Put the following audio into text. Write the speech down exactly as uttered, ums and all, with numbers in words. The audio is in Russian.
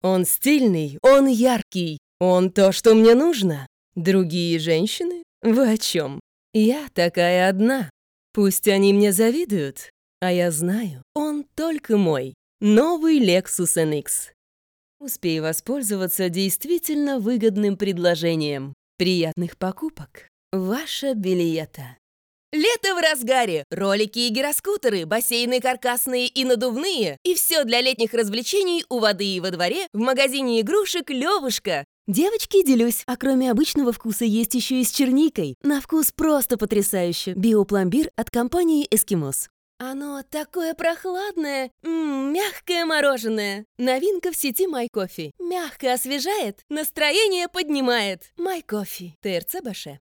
Он стильный, он яркий, он то, что мне нужно. Другие женщины? Вы о чем? Я такая одна. Пусть они мне завидуют, а я знаю, он только мой. Новый Lexus эн икс. Успей воспользоваться действительно выгодным предложением. Приятных покупок. Ваша Билиета. Лето в разгаре! Ролики и гироскутеры, бассейны каркасные и надувные. И все для летних развлечений у воды и во дворе в магазине игрушек «Левушка». Девочки, делюсь, а кроме обычного вкуса есть еще и с черникой. На вкус просто потрясающе. Биопломбир от компании «Эскимос». Оно такое прохладное, м-м, мягкое мороженое. Новинка в сети MyCoffee. Мягко освежает, настроение поднимает. MyCoffee. ТРЦ Баше.